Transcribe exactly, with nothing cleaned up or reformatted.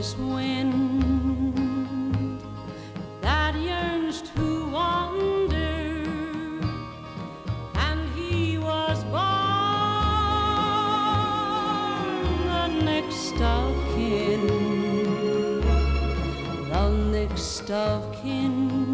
restless wind that yearns to wander, and he was born the next of kin, the next of kin.